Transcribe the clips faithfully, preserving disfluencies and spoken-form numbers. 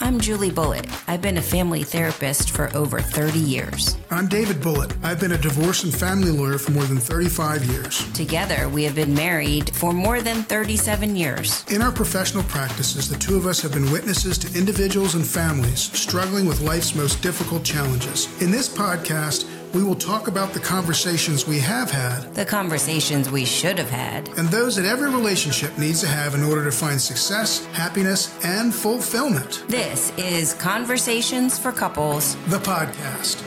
I'm Julie Bullitt. I've been a family therapist for over thirty years. I'm David Bullitt. I've been a divorce and family lawyer for more than thirty-five years. Together, we have been married for more than thirty-seven years. In our professional practices, the two of us have been witnesses to individuals and families struggling with life's most difficult challenges. In this podcast, we will talk about the conversations we have had, The conversations we should have had. and those that every relationship needs to have in order to find success, happiness, and fulfillment. This is Conversations for Couples. The podcast.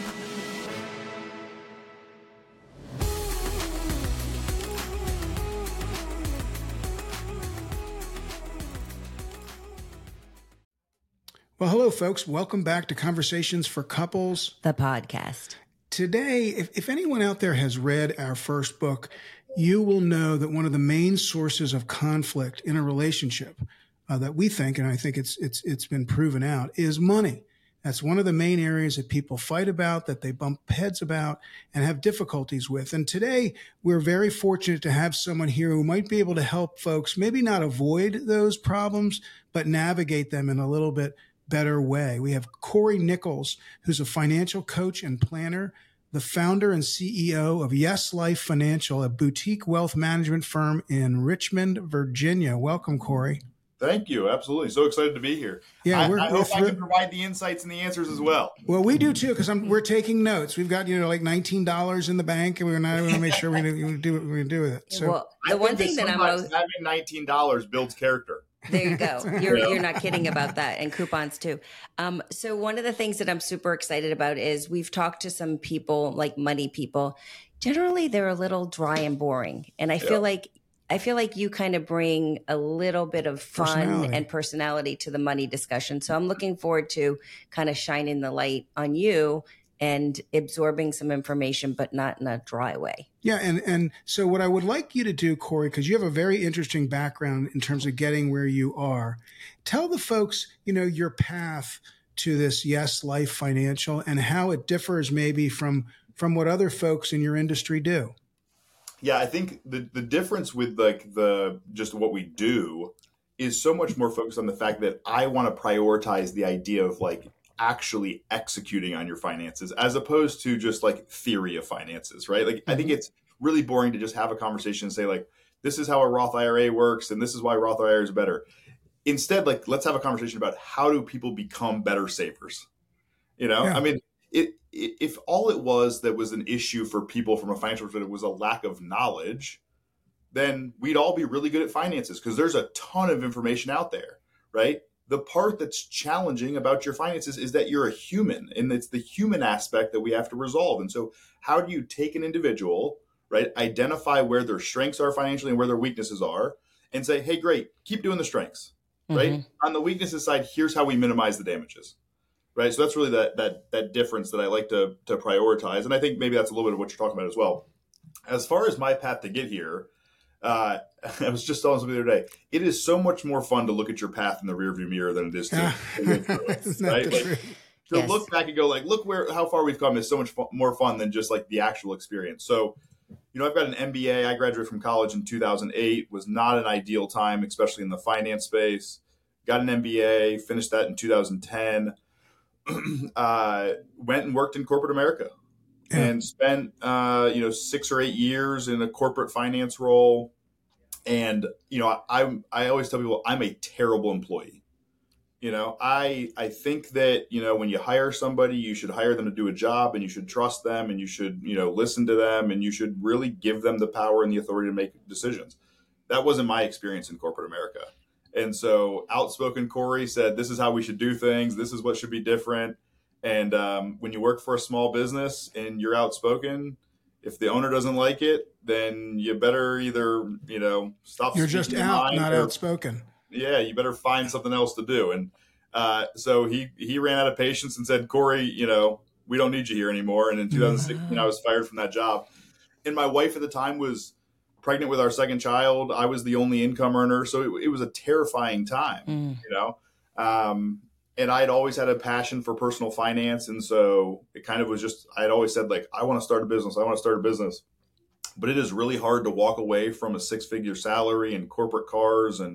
Well, hello, folks. Welcome back to Conversations for Couples. The podcast. Today, if, if anyone out there has read our first book, you will know that one of the main sources of conflict in a relationship uh, that we think, and I think it's it's it's been proven out, is money. That's one of the main areas that people fight about, that they bump heads about and have difficulties with. And today, we're very fortunate to have someone here who might be able to help folks maybe not avoid those problems, but navigate them in a little bit better way. We have Corey Nichols, who's a financial coach and planner, the founder and C E O of Yes Life Financial, a boutique wealth management firm in Richmond, Virginia. Welcome, Corey. Thank you. Absolutely. So excited to be here. Yeah, I, we're, I we're hope thr- I can provide the insights and the answers as well. Well, we do too, because we're taking notes. We've got, you know, like nineteen dollars in the bank, and we're not going to make sure we do, do what we're going to do with it. So, well, I the one think thing that I'm sometimes most... having nineteen dollars builds character. There you go. You're Yeah. you're not kidding about that, and coupons too. Um, so one of the things that I'm super excited about is we've talked to some people, like money people. Generally, they're a little dry and boring, and I Yeah. feel like I feel like you kind of bring a little bit of fun Personality. and personality to the money discussion. So I'm looking forward to kind of shining the light on you and absorbing some information, but not in a dry way. yeah, and, and so what I would like you to do, Corey, because you have a very interesting background in terms of getting where you are, tell the folks, you know, your path to this Yes Life Financial and how it differs maybe from from what other folks in your industry do. Yeah, I think the, the difference with like the just what we do is so much more focused on the fact that I want to prioritize the idea of like actually executing on your finances as opposed to just like theory of finances, right? Like, I think it's really boring to just have a conversation and say like, this is how a Roth I R A works and this is why Roth I R A is better. Instead, like, let's have a conversation about how do people become better savers? You know, Yeah. I mean, it, it, if all it was that was an issue for people from a financial perspective was a lack of knowledge, then we'd all be really good at finances because there's a ton of information out there, right? The part that's challenging about your finances is that you're a human, and it's the human aspect that we have to resolve. And so how do you take an individual, right, identify where their strengths are financially and where their weaknesses are, and say, hey, great, keep doing the strengths, right? Mm-hmm. On the weaknesses side, here's how we minimize the damages, right? So that's really that that that difference that I like to to prioritize. And I think maybe that's a little bit of what you're talking about as well. As far as my path to get here, uh, I was just telling somebody the other day, it is so much more fun to look at your path in the rearview mirror than it is to, to live through it, Isn't that right? the Like, truth? to Yes. look back and go like, look where how far we've come is so much fu- more fun than just like the actual experience. So, you know, I've got an M B A. I graduated from college in two thousand eight. Was not an ideal time, especially in the finance space. Got an M B A, finished that in two thousand ten. uh, went and worked in corporate America Yeah. and spent uh, you know six or eight years in a corporate finance role. And you know, I I always tell people I'm a terrible employee. You know, I I think that, you know, when you hire somebody, you should hire them to do a job and you should trust them and you should, you know, listen to them and you should really give them the power and the authority to make decisions. That wasn't my experience in corporate America. And so outspoken Corey said, this is how we should do things. This is what should be different. And um, when you work for a small business and you're outspoken, if the owner doesn't like it, then you better either, you know, stop. You're just speaking your out, mind not or- outspoken. yeah, you better find something else to do. And uh, so he he ran out of patience and said, Corey, you know, we don't need you here anymore. And in two thousand sixteen, I was fired from that job. And my wife at the time was pregnant with our second child. I was the only income earner. So it, it was a terrifying time, Mm. you know. Um, and I had always had a passion for personal finance. And so it kind of was just, I had always said, like, I want to start a business. I want to start a business. But it is really hard to walk away from a six-figure salary and corporate cars and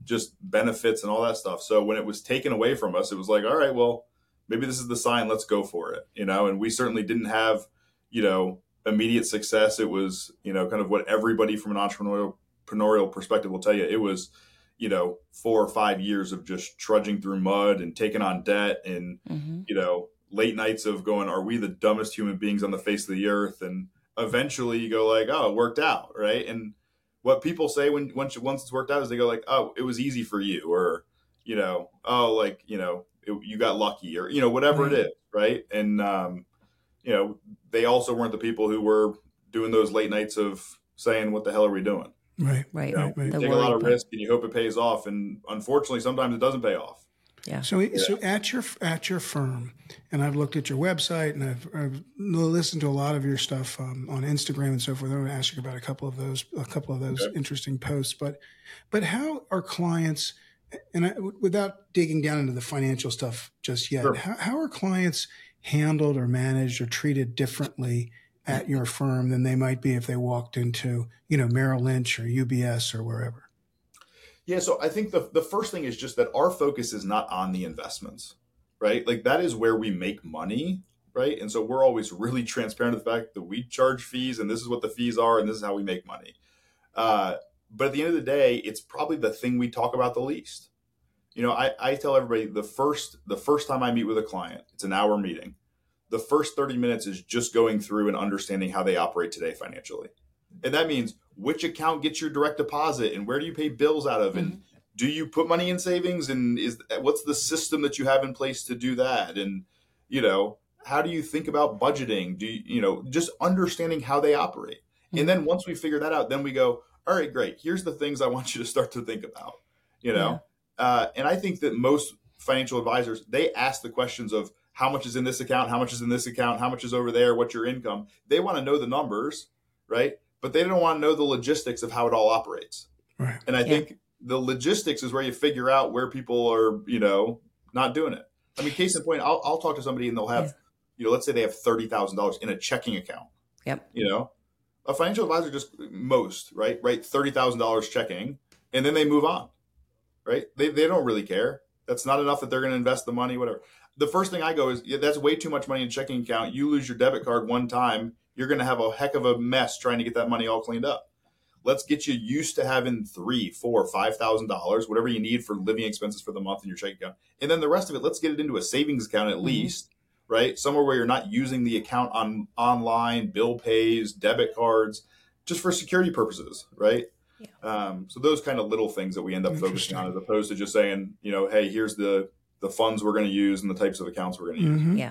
just benefits and all that stuff. So when it was taken away from us, it was like, all right, well, maybe this is the sign, let's go for it, you know? And we certainly didn't have, you know, immediate success. It was, you know, kind of what everybody from an entrepreneurial, entrepreneurial perspective will tell you. It was, you know, four or five years of just trudging through mud and taking on debt and, mm-hmm. you know, late nights of going, are we the dumbest human beings on the face of the earth? And eventually you go like, oh, it worked out. Right. And what people say when once, once it's worked out is they go like, oh, it was easy for you, or, you know, oh, like, you know, it, you got lucky, or, you know, whatever right. it is. Right. And, um, you know, they also weren't the people who were doing those late nights of saying, what the hell are we doing? Right. Right. You know, right. You the take a lot of risk and you hope it pays off. And unfortunately, sometimes it doesn't pay off. Yeah. So, yeah. so at your at your firm, and I've looked at your website, and I've, I've listened to a lot of your stuff um, on Instagram and so forth. I'm going to ask you about a couple of those, a couple of those okay. interesting posts. But, but how are clients? And I, without digging down into the financial stuff just yet, sure. how, how are clients handled or managed or treated differently at your firm than they might be if they walked into, you know, Merrill Lynch or U B S or wherever? Yeah, so I think the the first thing is just that our focus is not on the investments, right? Like that is where we make money, right? And so we're always really transparent to the fact that we charge fees and this is what the fees are and this is how we make money. Uh, but at the end of the day, it's probably the thing we talk about the least. You know, I, I tell everybody the first the first time I meet with a client, it's an hour meeting. The first thirty minutes is just going through and understanding how they operate today financially. And that means which account gets your direct deposit and where do you pay bills out of? And mm-hmm. do you put money in savings? And is what's the system that you have in place to do that? And, you know, how do you think about budgeting? Do you, you know, just understanding how they operate. Mm-hmm. And then once we figure that out, then we go, all right, great. Here's the things I want you to start to think about, you know? Yeah. Uh, and I think that most financial advisors, they ask the questions of how much is in this account? How much is in this account? How much is over there? What's your income? They want to know the numbers, right? But they don't want to know the logistics of how it all operates. Right. And I yeah. think the logistics is where you figure out where people are, you know, not doing it. I mean, case in point, I'll, I'll talk to somebody and they'll have, yeah. you know, let's say they have thirty thousand dollars in a checking account. Yep. You know, a financial advisor just most, right, right, thirty thousand dollars checking, and then they move on, right? They, they don't really care. That's not enough that they're going to invest the money, whatever. The first thing I go is, yeah, that's way too much money in a checking account. You lose your debit card one time, you're going to have a heck of a mess trying to get that money all cleaned up. Let's get you used to having three, four, five thousand dollars, whatever you need for living expenses for the month in your checking account, and then the rest of it, let's get it into a savings account at mm-hmm. least, right? Somewhere where you're not using the account on online, bill pays, debit cards, just for security purposes, right? Yeah. Um, so those kind of little things that we end up focusing on, as opposed to just saying, you know, hey, here's the the funds we're going to use and the types of accounts we're going to mm-hmm. use. Yeah.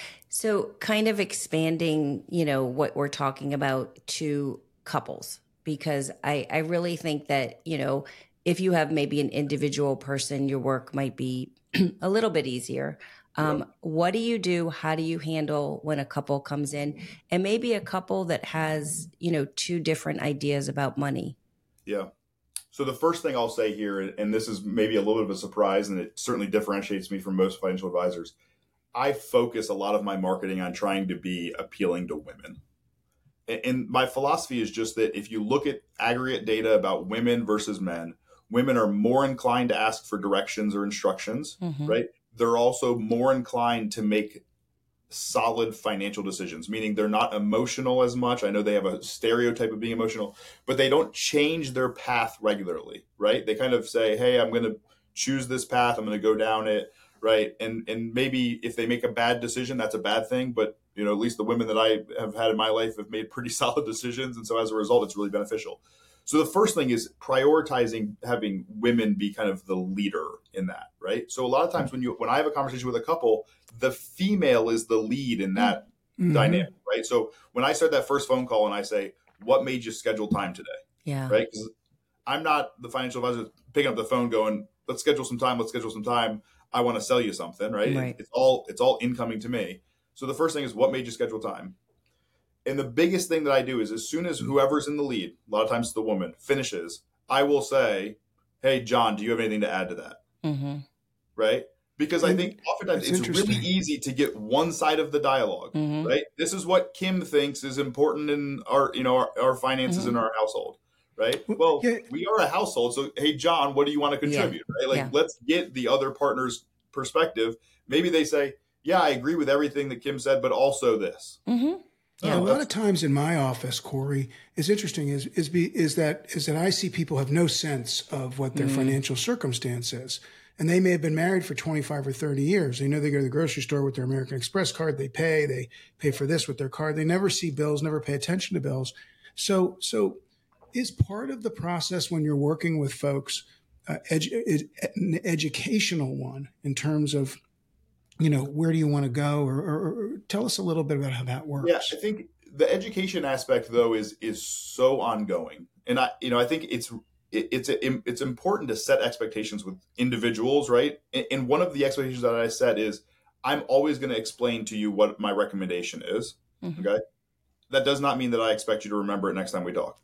So kind of expanding, you know, what we're talking about to couples, because I, I really think that, you know, if you have maybe an individual person, your work might be a little bit easier. Um, yeah. What do you do? How do you handle when a couple comes in, and maybe a couple that has, you know, two different ideas about money? Yeah. So the first thing I'll say here, and this is maybe a little bit of a surprise, and it certainly differentiates me from most financial advisors, I focus a lot of my marketing on trying to be appealing to women. And my philosophy is just that if you look at aggregate data about women versus men, women are more inclined to ask for directions or instructions, mm-hmm. right? They're also more inclined to make solid financial decisions, meaning they're not emotional as much. I know they have a stereotype of being emotional, but they don't change their path regularly, right? They kind of say, hey, I'm going to choose this path. I'm going to go down it, right? And and maybe if they make a bad decision, that's a bad thing. But, you know, at least the women that I have had in my life have made pretty solid decisions. And so as a result, it's really beneficial. So the first thing is prioritizing having women be kind of the leader in that, right? So a lot of times when you when I have a conversation with a couple, the female is the lead in that mm-hmm. dynamic, right? So when I start that first phone call and I say, what made you schedule time today? Yeah. Right? Because I'm not the financial advisor picking up the phone going, let's schedule some time, let's schedule some time. I want to sell you something, right? Right. It's all it's all incoming to me. So the first thing is, what made you schedule time? And the biggest thing that I do is as soon as whoever's in the lead, a lot of times it's the woman, finishes, I will say, hey, John, do you have anything to add to that? Mm-hmm. Right? Because I think oftentimes it's really easy to get one side of the dialogue, mm-hmm. right? This is what Kim thinks is important in our, you know, our, our finances mm-hmm. in our household, right? Well, Well, yeah. we are a household. So, hey, John, what do you want to contribute? Yeah. Right? Like, Yeah. let's get the other partner's perspective. Maybe they say, yeah, I agree with everything that Kim said, but also this. Mm-hmm. Yeah, Oh, a lot of times in my office, Corey, is interesting is is be, is that is that I see people have no sense of what their Mm. financial circumstance is, and they may have been married for twenty-five or thirty years. They know they go to the grocery store with their American Express card. They pay. They pay for this with their card. They never see bills. Never pay attention to bills. So so, is part of the process when you're working with folks uh, edu- an educational one in terms of, you know, where do you want to go, or, or, or tell us a little bit about how that works. Yeah, I think the education aspect though is is so ongoing, and I you know I think it's it, it's it's important to set expectations with individuals, right? And, and one of the expectations that I set is I'm always going to explain to you what my recommendation is. Mm-hmm. Okay, that does not mean that I expect you to remember it next time we talk.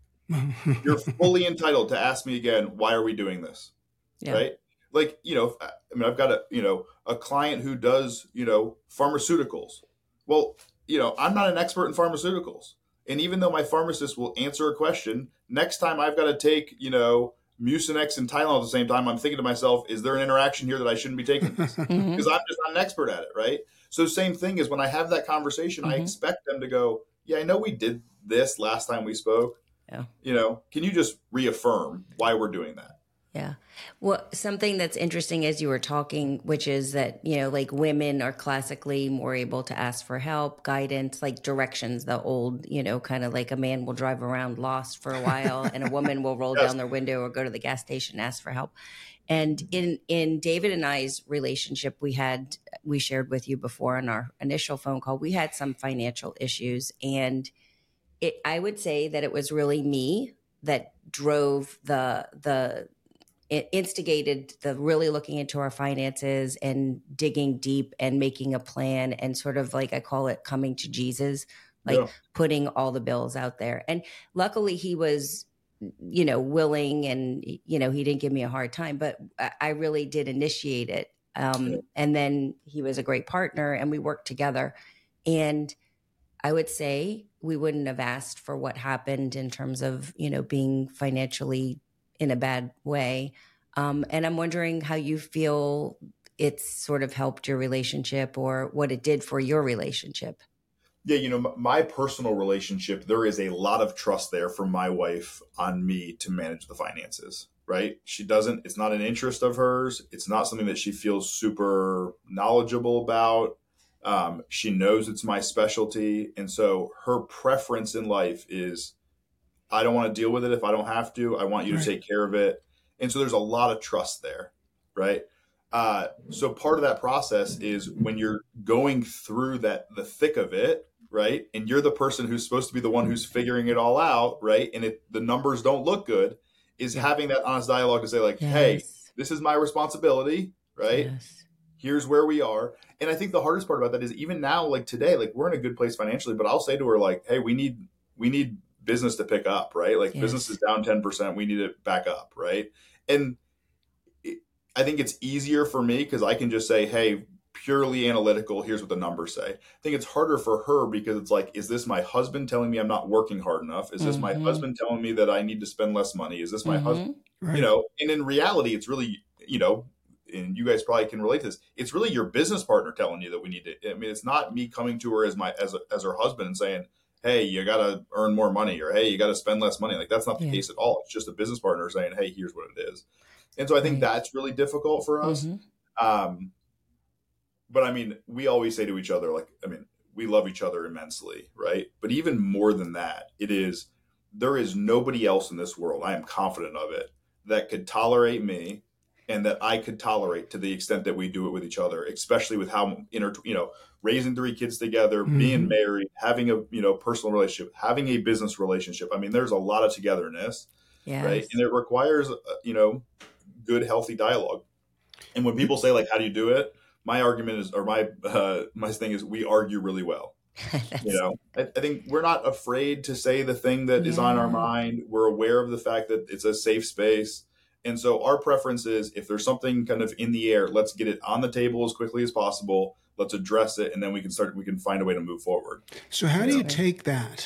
You're fully entitled to ask me again, why are we doing this? Yeah. Right? Like, you know, I mean, I've got a, you know, a client who does, you know, pharmaceuticals. Well, you know, I'm not an expert in pharmaceuticals. And even though my pharmacist will answer a question, next time I've got to take, you know, Mucinex and Tylenol at the same time, I'm thinking to myself, is there an interaction here that I shouldn't be taking this? Because Mm-hmm. I'm just not an expert at it, right? So same thing is when I have that conversation, I Mhm. expect them to go, yeah, I know we did this last time we spoke. Yeah. You know, can you just reaffirm why we're doing that? Yeah. Well, something that's interesting as you were talking, which is that, you know, like women are classically more able to ask for help, guidance, like directions, the old, you know, kind of like a man will drive around lost for a while and a woman will roll Yes. down their window or go to the gas station and ask for help. And in, in David and I's relationship, we had, we shared with you before in our initial phone call, we had some financial issues. And it, I would say that it was really me that drove the, the, it instigated the really looking into our finances and digging deep and making a plan and sort of like I call it coming to Jesus, like Yeah. putting all the bills out there. And luckily he was, you know, willing and, you know, he didn't give me a hard time, but I I really did initiate it. Um, Yeah. and then he was a great partner and we worked together. And I would say we wouldn't have asked for what happened in terms of, you know, being financially in a bad way. Um, and I'm wondering how you feel it's sort of helped your relationship or what it did for your relationship. Yeah, you know, m- my personal relationship, there is a lot of trust there from my wife on me to manage the finances, right? She doesn't, it's not an interest of hers. It's not something that she feels super knowledgeable about. Um, she knows it's my specialty. And so her preference in life is, I don't want to deal with it if I don't have to. I want you Right. to take care of it. And so there's a lot of trust there, right? Uh, so part of that process is when you're going through that, the thick of it, right? And you're the person who's supposed to be the one who's figuring it all out, right? And if the numbers don't look good, is Yeah. having that honest dialogue to say like, hey, Yes. this is my responsibility, right? Yes. Here's where we are. And I think the hardest part about that is even now, like today, like we're in a good place financially, but I'll say to her like, hey, we need, we need business to pick up, right? Like Yes. business is down ten percent. We need it back up, right? And it, I think it's easier for me because I can just say, hey, purely analytical, here's what the numbers say. I think it's harder for her because it's like, is this my husband telling me I'm not working hard enough? Is this my Mhm. husband telling me that I need to spend less money? Is this my Mhm. husband? Right. You know, and in reality, it's really, you know, and you guys probably can relate to this. It's really your business partner telling you that we need to. I mean, it's not me coming to her as my as a, as her husband and saying, "Hey, you got to earn more money," or "Hey, you got to spend less money." Like that's not the Yeah. case at all. It's just a business partner saying, "Hey, here's what it is." And so I think Right. that's really difficult for us. Mhm. Um, but I mean, we always say to each other, like, I mean, we love each other immensely, right? But even more than that, it is there is nobody else in this world, I am confident of it, that could tolerate me and that I could tolerate to the extent that we do it with each other, especially with how inter, you know, raising three kids together, Mhm. being married, having a, you know, personal relationship, having a business relationship. I mean, there's a lot of togetherness, Yes. right? And it requires, uh, you know, good, healthy dialogue. And when people say like, how do you do it? My argument is, or my, uh, my thing is we argue really well. That's- You know, I, I think we're not afraid to say the thing that is on our Yeah. mind. We're aware of the fact that it's a safe space. And so our preference is if there's something kind of in the air, let's get it on the table as quickly as possible. Let's address it. And then we can start, we can find a way to move forward. So how do Yeah. you take that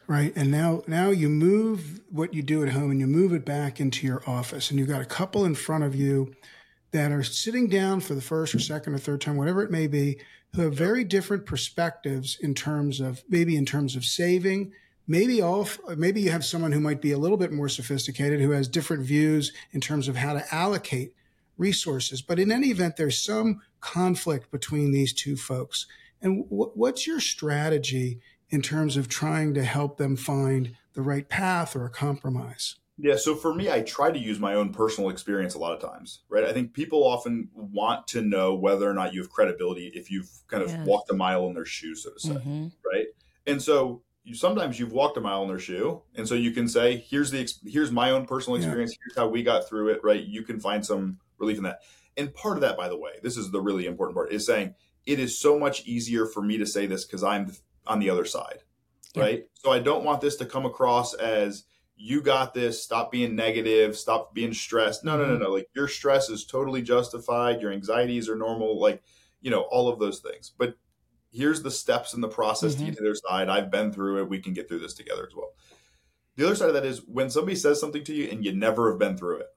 right? And now, now you move what you do at home and you move it back into your office, and you've got a couple in front of you that are sitting down for the first or second or third time, whatever it may be, who have very different perspectives in terms of maybe in terms of saving. Maybe all, maybe you have someone who might be a little bit more sophisticated, who has different views in terms of how to allocate resources. But in any event, there's some conflict between these two folks. And w- what's your strategy in terms of trying to help them find the right path or a compromise? Yeah, so for me, I try to use my own personal experience a lot of times, right? I think people often want to know whether or not you have credibility if you've kind of Yes. walked a mile in their shoes, so to say, Mm-hmm. right? And so you, sometimes you've walked a mile in their shoe, and so you can say, "Here's the ex- here's my own personal Yeah. experience. Here's how we got through it." Right? You can find some relief in that. And part of that, by the way, this is the really important part, is saying it is so much easier for me to say this because I'm on the other side, Yeah. right? So I don't want this to come across as, you got this, stop being negative, stop being stressed. No, no, no, no. Like, your stress is totally justified. Your anxieties are normal. Like, you know, all of those things. But here's the steps in the process Mhm. to get to the other side. I've been through it. We can get through this together as well. The other side of that is when somebody says something to you and you never have been through it,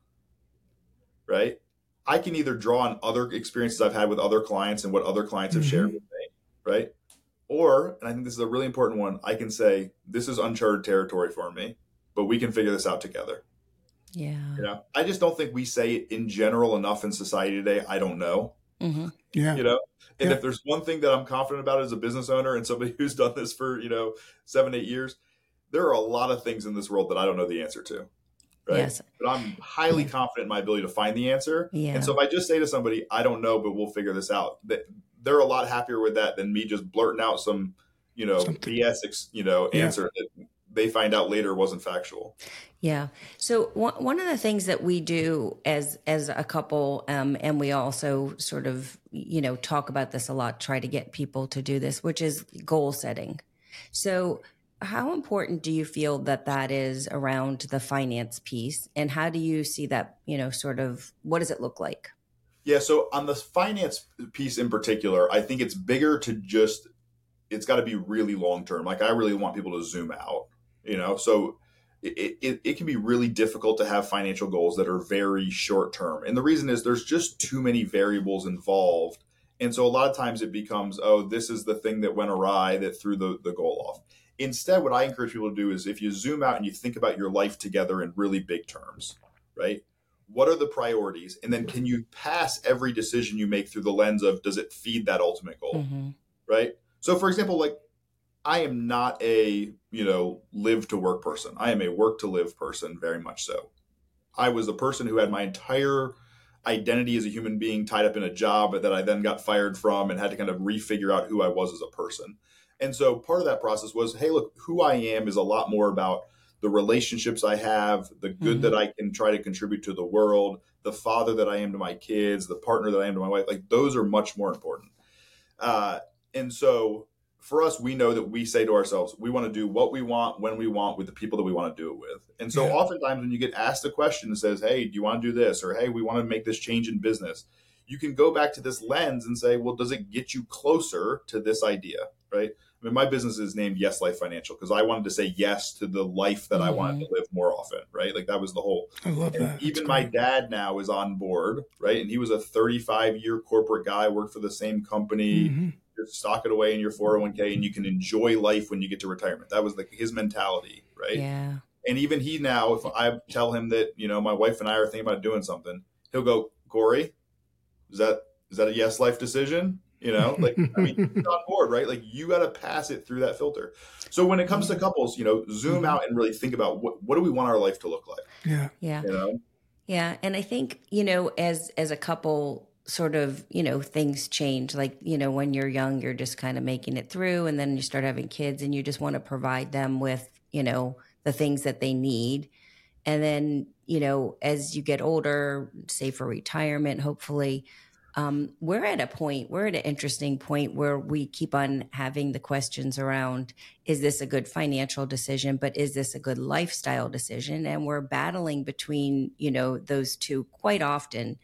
right? I can either draw on other experiences I've had with other clients and what other clients have Mhm. shared with me, right? Or, and I think this is a really important one, I can say, this is uncharted territory for me, but we can figure this out together. Yeah. You know, I just don't think we say it in general enough in society today. I don't know. Mm-hmm. Yeah. You know, and Yeah. if there's one thing that I'm confident about as a business owner and somebody who's done this for, you know, seven, eight years, there are a lot of things in this world that I don't know the answer to. Right. Yes. But I'm highly Yeah. confident in my ability to find the answer. Yeah. And so if I just say to somebody, I don't know, but we'll figure this out, that they're a lot happier with that than me just blurting out some, you know, Something. B S, ex- you know, Yeah. answer that they find out later wasn't factual. Yeah. So one one of the things that we do as as a couple, um, and we also sort of, you know, talk about this a lot, try to get people to do this, which is goal setting. So how important do you feel that that is around the finance piece, and how do you see that, you know, sort of, what does it look like? Yeah. So on the finance piece in particular, I think it's bigger to just, it's got to be really long term. Like, I really want people to zoom out, you know, so it, it, it can be really difficult to have financial goals that are very short term. And the reason is there's just too many variables involved. And so a lot of times it becomes, oh, this is the thing that went awry that threw the, the goal off. Instead, what I encourage people to do is, if you zoom out and you think about your life together in really big terms, right? What are the priorities? And then can you pass every decision you make through the lens of, does it feed that ultimate goal, Mm-hmm. right? So for example, like, I am not a, you know, live to work person. I am a work to live person, very much so. I was a person who had my entire identity as a human being tied up in a job that I then got fired from and had to kind of refigure out who I was as a person. And so part of that process was, hey, look, who I am is a lot more about the relationships I have, the good Mhm. that I can try to contribute to the world, the father that I am to my kids, the partner that I am to my wife. Like, those are much more important. Uh, and so for us, we know that we say to ourselves, we want to do what we want, when we want, with the people that we want to do it with. And so Yeah. oftentimes when you get asked a question that says, hey, do you want to do this? Or, hey, we want to make this change in business. You can go back to this lens and say, well, does it get you closer to this idea, right? I mean, my business is named Yes Life Financial because I wanted to say yes to the life that I wanted to live more often, right? Like, that was the whole. I love And that. even That's my great. dad now is on board, right? And he was a thirty-five year corporate guy, worked for the same company. Mhm. Just stock it away in your four oh one k and you can enjoy life when you get to retirement. That was like his mentality, right? Yeah. And even he now, if I tell him that, you know, my wife and I are thinking about doing something, he'll go, Corey, is that is that a yes life decision? You know, like, I mean, he's on board, right? Like, you got to pass it through that filter. So when it comes to couples, you know, zoom Mhm. out and really think about what what do we want our life to look like? Yeah. Yeah. You know? Yeah. And I think, you know, as as a couple, sort of, you know, things change. Like, you know, when you're young, you're just kind of making it through, and then you start having kids and you just want to provide them with, you know, the things that they need. And then, you know, as you get older, say for retirement, hopefully, um, we're at a point, we're at an interesting point where we keep on having the questions around, is this a good financial decision, but is this a good lifestyle decision? And we're battling between, you know, those two quite often.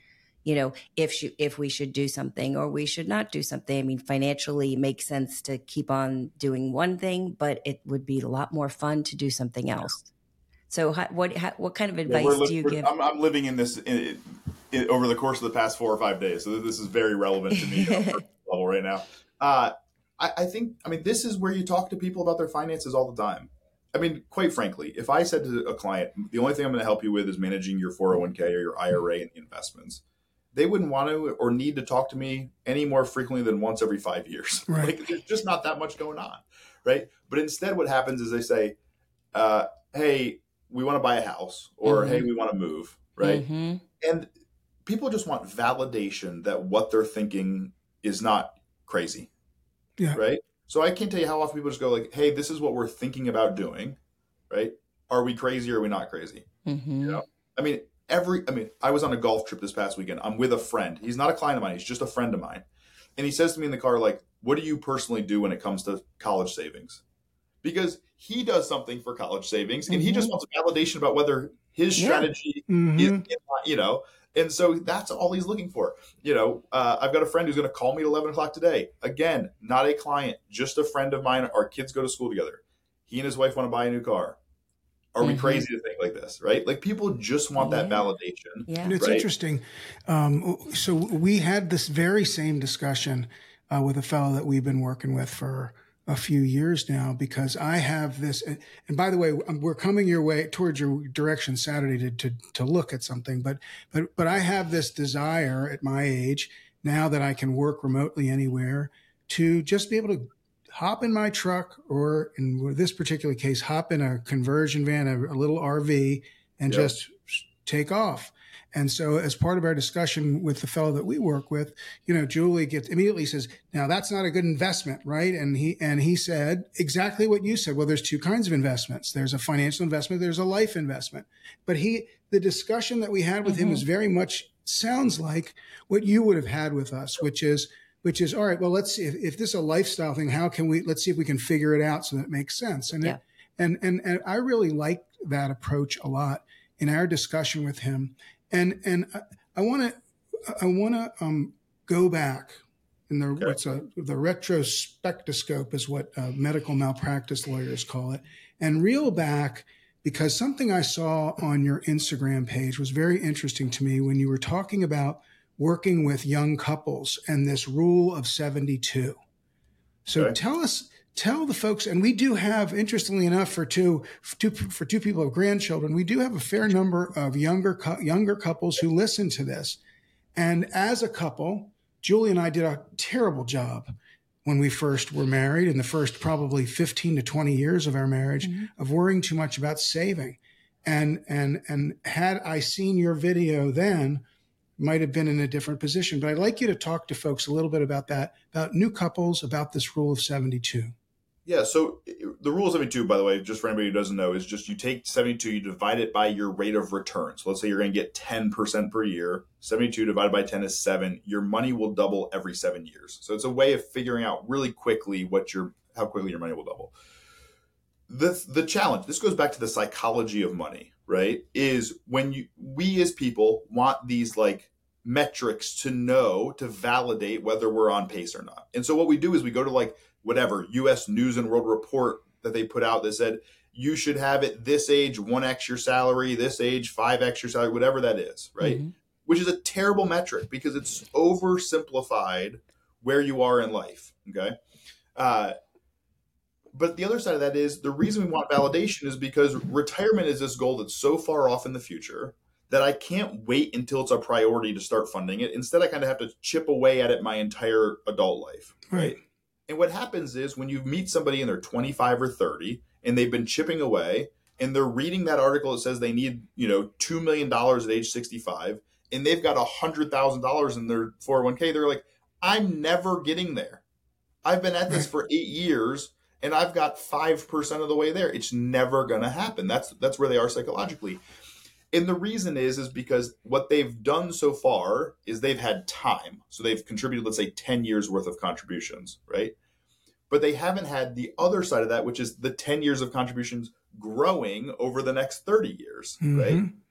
you know, if she, if we should do something or we should not do something. I mean, financially it makes sense to keep on doing one thing, but it would be a lot more fun to do something else. So how, what how, what kind of advice yeah, do you give? I'm, I'm living in this in, in, over the course of the past four or five days. So this is very relevant to me on a personal level right now. Uh, I, I think, I mean, this is where you talk to people about their finances all the time. I mean, quite frankly, if I said to a client, the only thing I'm going to help you with is managing your four oh one k or your I R A and the investments, they wouldn't want to or need to talk to me any more frequently than once every five years. Right. Like, there's just not that much going on, right? But instead what happens is they say, uh, hey, we want to buy a house, or mm-hmm. hey, we want to move, right? Mm-hmm. And people just want validation that what they're thinking is not crazy, yeah. right? So I can't tell you how often people just go like, hey, this is what we're thinking about doing, right? Are we crazy or are we not crazy? Mm-hmm. You know? I mean, every, I mean, I was on a golf trip this past weekend. I'm with a friend. He's not a client of mine. He's just a friend of mine. And he says to me in the car, like, what do you personally do when it comes to college savings? Because he does something for college savings and mm-hmm. he just wants a validation about whether his yeah. strategy mm-hmm. is, you know, and so that's all he's looking for. You know, uh, I've got a friend who's going to call me at eleven o'clock today. Again, not a client, just a friend of mine. Our kids go to school together. He and his wife want to buy a new car. Are mm-hmm. we crazy to think like this, right? Like, people just want yeah. that validation. Yeah. And it's right? interesting. Um, so we had this very same discussion uh, with a fellow that we've been working with for a few years now, because I have this, and, and by the way, we're coming your way towards your direction Saturday to, to, to look at something, but, but, but I have this desire at my age now that I can work remotely anywhere to just be able to hop in my truck, or in this particular case, hop in a conversion van, a, a little R V, and yep. just take off. And so as part of our discussion with the fellow that we work with, you know, Julie gets immediately says, now that's not a good investment, right? And he, and he said exactly what you said. Well, there's two kinds of investments. There's a financial investment. There's a life investment. But he, the discussion that we had with mm-hmm. him is very much sounds like what you would have had with us, which is, which is, all right, well, let's see if, if this is a lifestyle thing, how can we, let's see if we can figure it out so that it makes sense. And, yeah. it, and, and, and I really like that approach a lot in our discussion with him. And and I want to I want to um, go back in the okay. what's a the retrospectoscope is what uh, medical malpractice lawyers call it, and reel back, because something I saw on your Instagram page was very interesting to me when you were talking about working with young couples and this rule of seventy-two. So okay. tell us. Tell the folks, and we do have, interestingly enough, for two, for two, for two people with grandchildren, we do have a fair number of younger, younger couples who listen to this. And as a couple, Julie and I did a terrible job when we first were married, in the first probably fifteen to twenty years of our marriage, mm-hmm. of worrying too much about saving. And, and, and had I seen your video then, might have been in a different position. But I'd like you to talk to folks a little bit about that, about new couples, about this rule of seventy-two. Yeah, so the rule of seventy-two, by the way, just for anybody who doesn't know, is just you take seventy-two, you divide it by your rate of return. So let's say you're going to get ten percent per year. seventy-two divided by ten is seven. Your money will double every seven years. So it's a way of figuring out really quickly what your how quickly your money will double. The the challenge, this goes back to the psychology of money, right? Is when you we as people want these like metrics to know, to validate whether we're on pace or not. And so what we do is we go to like whatever U S News and World Report that they put out that said you should have at this age one x your salary, this age five x your salary, whatever that is, right? Mm-hmm. Which is a terrible metric because it's oversimplified where you are in life. Okay, uh, but the other side of that is the reason we want validation is because retirement is this goal that's so far off in the future that I can't wait until it's a priority to start funding it. Instead, I kind of have to chip away at it my entire adult life, right? right? And what happens is when you meet somebody and they're twenty-five or thirty and they've been chipping away and they're reading that article that says they need, you know, two million dollars at age sixty-five and they've got one hundred thousand dollars in their four oh one k, they're like, I'm never getting there. I've been at this for eight years and I've got five percent of the way there. It's never going to happen. That's that's where they are psychologically. And the reason is, is because what they've done so far is they've had time. So they've contributed, let's say, ten years worth of contributions, right? But they haven't had the other side of that, which is the ten years of contributions growing over the next thirty years, mm-hmm. right?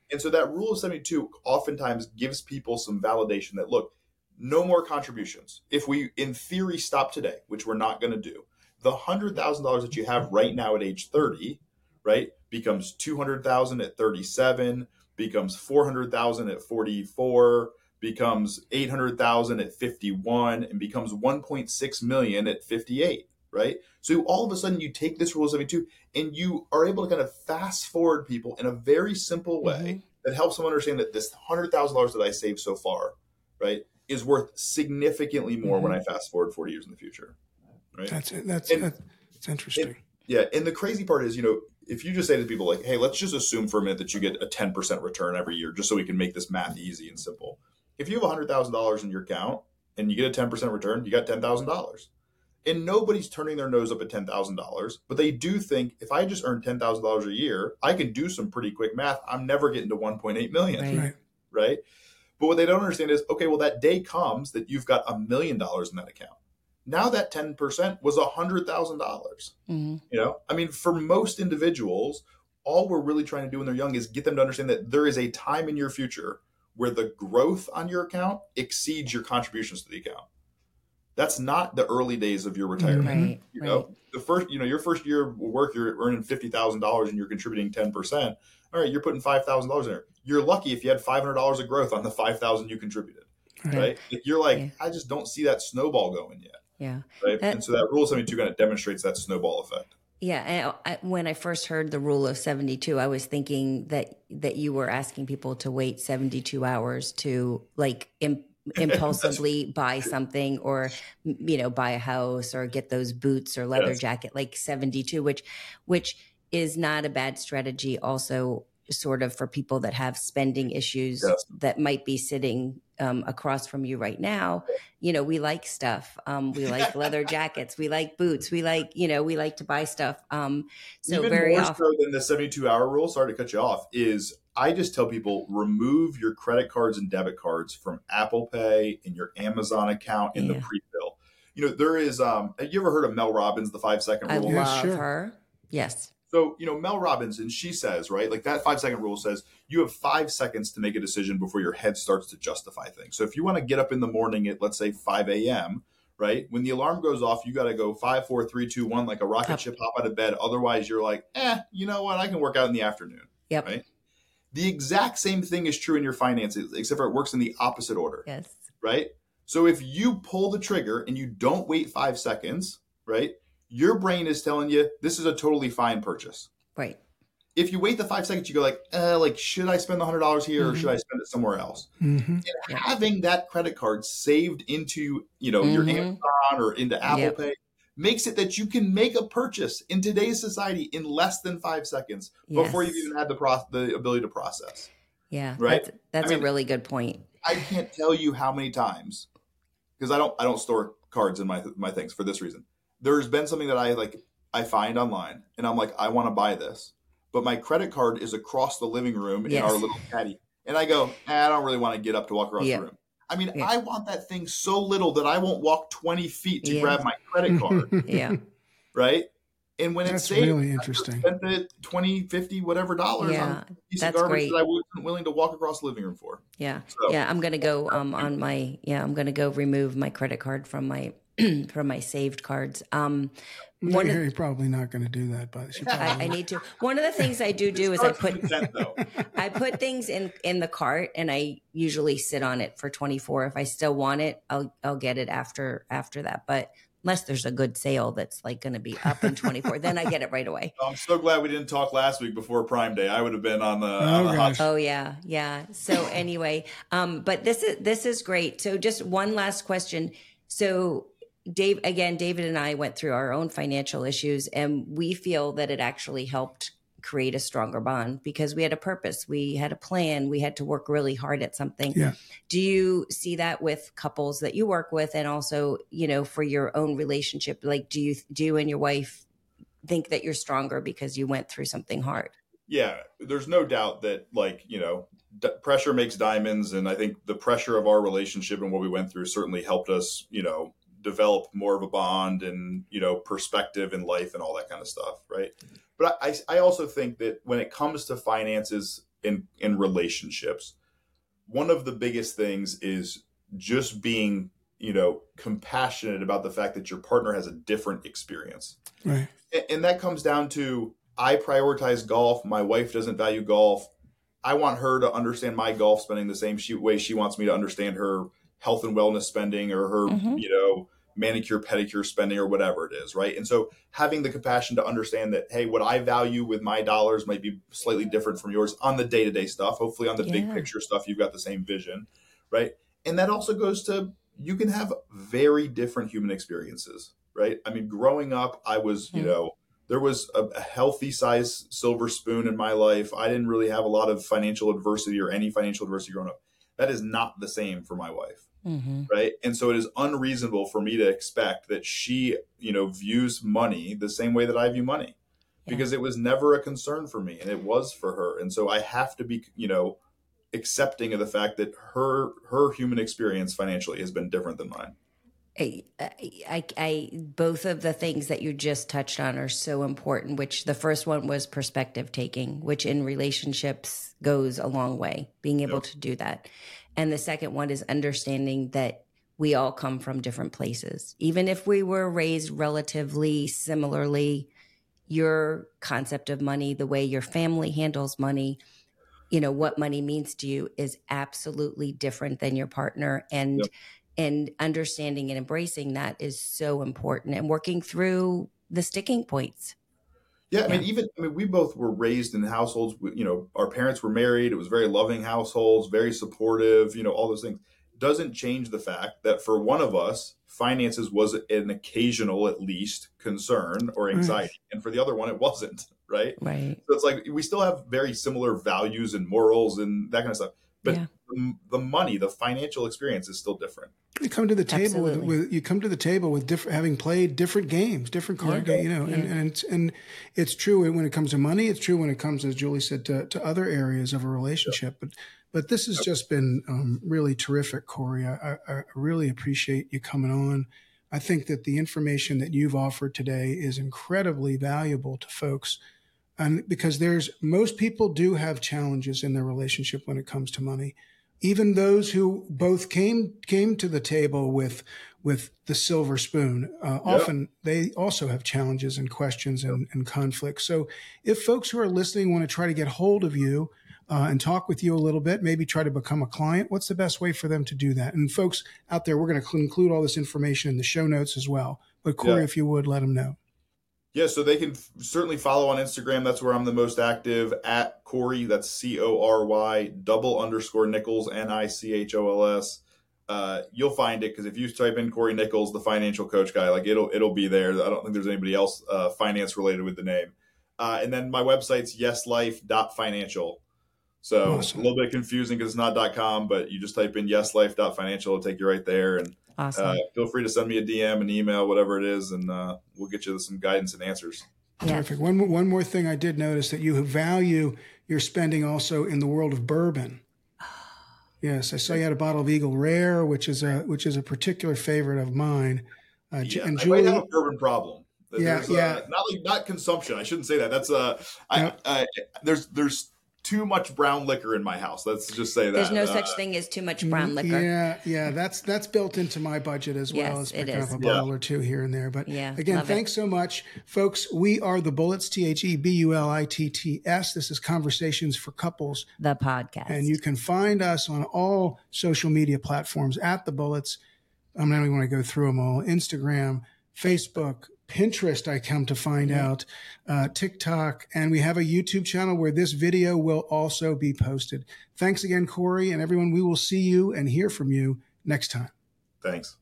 And so that rule of seventy-two oftentimes gives people some validation that, look, no more contributions. If we, in theory, stop today, which we're not going to do, the one hundred thousand dollars that you have right now at age thirty, right, becomes two hundred thousand dollars at thirty-seven, becomes four hundred thousand dollars at forty-four, becomes eight hundred thousand dollars at fifty-one, and becomes one point six million dollars at fifty-eight, right? So all of a sudden you take this rule of seventy-two and you are able to kind of fast forward people in a very simple way mm-hmm. that helps them understand that this one hundred thousand dollars that I saved so far, right, is worth significantly more mm-hmm. when I fast forward forty years in the future, right? That's it. That's, and, that's interesting. And, yeah. And the crazy part is, you know, if you just say to people like, hey, let's just assume for a minute that you get a ten percent return every year, just so we can make this math easy and simple. If you have one hundred thousand dollars in your account and you get a ten percent return, you got ten thousand dollars. And nobody's turning their nose up at ten thousand dollars, but they do think if I just earn ten thousand dollars a year, I can do some pretty quick math. I'm never getting to one point eight million dollars, right. right? But what they don't understand is, okay, well, that day comes that you've got a million dollars in that account. Now that ten percent was one hundred thousand dollars. Mm-hmm. You know, I mean, for most individuals, all we're really trying to do when they're young is get them to understand that there is a time in your future where the growth on your account exceeds your contributions to the account. That's not the early days of your retirement. Right, you right. know, the first, you know, your first year of work, you're earning fifty thousand dollars and you're contributing ten percent. All right, you're putting five thousand dollars in there. You're lucky if you had five hundred dollars of growth on the five thousand you contributed, right? right? You're like, yeah. I just don't see that snowball going yet. Yeah. Right. That, and so that rule of seventy-two kind of demonstrates that snowball effect. Yeah. I, I, when I first heard the rule of seventy-two, I was thinking that, that you were asking people to wait seventy-two hours to like imp- impulsively buy something or, you know, buy a house or get those boots or leather yes. jacket, like seventy-two, which, which is not a bad strategy. Also sort of for people that have spending issues yes. that might be sitting um, across from you right now. You know, we like stuff. Um, we like leather jackets. We like boots. We like, you know, we like to buy stuff. Um, so Even very more often so than the seventy-two hour rule, sorry to cut you off, is I just tell people remove your credit cards and debit cards from Apple Pay in your Amazon account in yeah. the pre-bill. You know, there is, um, have you ever heard of Mel Robbins, the five second rule? I love yeah, sure. her. Yes. So, you know, Mel Robbins, and she says, right, like that five second rule says you have five seconds to make a decision before your head starts to justify things. So if you want to get up in the morning at, let's say, five a.m., right, when the alarm goes off, you got to go five, four, three, two, one, like a rocket yep. ship, hop out of bed. Otherwise, you're like, eh, you know what, I can work out in the afternoon. Yep. Right. The exact same thing is true in your finances, except for it works in the opposite order. Yes. Right. So if you pull the trigger and you don't wait five seconds, right, your brain is telling you this is a totally fine purchase. Right. If you wait the five seconds, you go like, uh, like, should I spend the hundred dollars here mm-hmm. or should I spend it somewhere else? Mm-hmm. And yeah. having that credit card saved into, you know, mm-hmm. your Amazon or into Apple yep. Pay makes it that you can make a purchase in today's society in less than five seconds yes. before you've even had the pro- the ability to process. Yeah. Right. That's, that's I mean, a really good point. I can't tell you how many times, because I don't, I don't store cards in my, my things for this reason. There's been something that I like, I find online and I'm like, I want to buy this, but my credit card is across the living room yes. in our little caddy. And I go, eh, I don't really want to get up to walk across yeah. the room. I mean, yeah. I want that thing so little that I won't walk twenty feet to yeah. grab my credit card. yeah. Right. And when that's it's saved, really interesting. I spent the twenty, fifty, whatever dollars yeah. on a piece that's of garbage great. that I wasn't willing to walk across the living room for. Yeah. So, yeah. I'm going to go um, on my, yeah, I'm going to go remove my credit card from my, from my saved cards. Um, One You're of, probably not going to do that, but I, I need to. One of the things I do do is I put I put things in, in the cart, and I usually sit on it for twenty-four. If I still want it, I'll I'll get it after after that. But unless there's a good sale that's like going to be up in twenty-four, then I get it right away. I'm so glad we didn't talk last week before Prime Day. I would have been on the. Oh, on the hot oh yeah, yeah. So anyway, um, but this is this is great. So just one last question. So. Dave, again, David and I went through our own financial issues, and we feel that it actually helped create a stronger bond because we had a purpose. We had a plan. We had to work really hard at something. Yeah. Do you see that with couples that you work with, and also, you know, for your own relationship? Like, do you, do you and your wife think that you're stronger because you went through something hard? Yeah, there's no doubt that, like, you know, d- pressure makes diamonds. And I think the pressure of our relationship and what we went through certainly helped us, you know, develop more of a bond and, you know, perspective in life and all that kind of stuff. Right. But I, I also think that when it comes to finances, in, in relationships, one of the biggest things is just being, you know, compassionate about the fact that your partner has a different experience. Right. And, and that comes down to, I prioritize golf. My wife doesn't value golf. I want her to understand my golf spending the same she, way she wants me to understand her health and wellness spending, or her, mm-hmm. you know, manicure, pedicure spending, or whatever it is. Right. And so having the compassion to understand that, hey, what I value with my dollars might be slightly different from yours on the day-to-day stuff. Hopefully on the yeah. big picture stuff, you've got the same vision. Right. And that also goes to, you can have very different human experiences. Right. I mean, growing up, I was, mm-hmm. you know, there was a, a healthy size silver spoon in my life. I didn't really have a lot of financial adversity or any financial adversity growing up. That is not the same for my wife. Mm-hmm. Right. And so it is unreasonable for me to expect that she, you know, views money the same way that I view money, yeah. because it was never a concern for me and it was for her. And so I have to be, you know, accepting of the fact that her, her human experience financially has been different than mine. I, I, I, both of the things that you just touched on are so important, which the first one was perspective taking, which in relationships goes a long way, being able yep. to do that. And the second one is understanding that we all come from different places. Even if we were raised relatively similarly, your concept of money, the way your family handles money, you know, what money means to you is absolutely different than your partner. And yep. And understanding and embracing that is so important, and working through the sticking points. Yeah, I yeah. mean, even, I mean, we both were raised in households, you know, our parents were married. It was very loving households, very supportive, you know, all those things. Doesn't change the fact that for one of us, finances was an occasional, at least, concern or anxiety. Right. And for the other one, it wasn't, right? Right. So it's like, we still have very similar values and morals and that kind of stuff. But yeah. the, the money, the financial experience is still different. You come to the table with, with you come to the table with different, having played different games, different card yeah. games, you know, yeah. and and it's, and it's true when it comes to money. It's true when it comes, as Julie said, to, to other areas of a relationship. Yeah. But but this has just been um, really terrific, Corey. I, I, I really appreciate you coming on. I think that the information that you've offered today is incredibly valuable to folks. And because there's, most people do have challenges in their relationship when it comes to money. Even those who both came came to the table with with the silver spoon, uh, yep. often they also have challenges and questions and, and conflicts. So if folks who are listening want to try to get hold of you uh, and talk with you a little bit, maybe try to become a client, what's the best way for them to do that? And folks out there, we're going to include all this information in the show notes as well. But Corey, yeah. if you would, let them know. Yeah, so they can f- certainly follow on Instagram. That's where I'm the most active, at Corey. That's C O R Y double underscore Nichols, N I C H O L S. Uh, you'll find it because if you type in Corey Nichols, the financial coach guy, like it'll it'll be there. I don't think there's anybody else uh, finance related with the name. Uh, and then my website's yes life dot financial. So awesome. A little bit confusing because it's not .com, but you just type in yes life dot financial. It'll take you right there. And awesome. uh, feel free to send me a D M, an email, whatever it is, and uh, we'll get you some guidance and answers. Yeah. Terrific. One more, one more thing I did notice that you value your spending also in the world of bourbon. Yes, I saw you had a bottle of Eagle Rare, which is a which is a particular favorite of mine. Uh, yeah, and I Julie, might have a bourbon problem. Yeah, there's, yeah. Uh, not like not consumption. I shouldn't say that. That's uh, I, Yep. I, there's there's too much brown liquor in my house. Let's just say that. There's no uh, such thing as too much brown liquor. Yeah, yeah, that's that's built into my budget as well Yes, as it picking is. up a bottle or two here and there. But Yeah, again, love it. thanks so much, folks. We are the Bullits, T H E B U L I T T S. This is Conversations for Couples, The podcast. and you can find us on all social media platforms at the Bullits. I'm not even going to go through them all. Instagram, Facebook, Pinterest, I come to find Yeah. out, uh, TikTok, and we have a YouTube channel where this video will also be posted. Thanks again, Corey, and everyone. We will see you and hear from you next time. Thanks.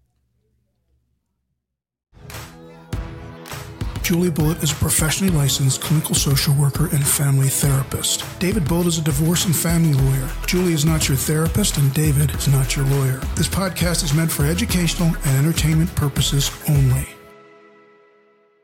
Julie Bullitt is a professionally licensed clinical social worker and family therapist. David Bullitt is a divorce and family lawyer. Julie is not your therapist, and David is not your lawyer. This podcast is meant for educational and entertainment purposes only.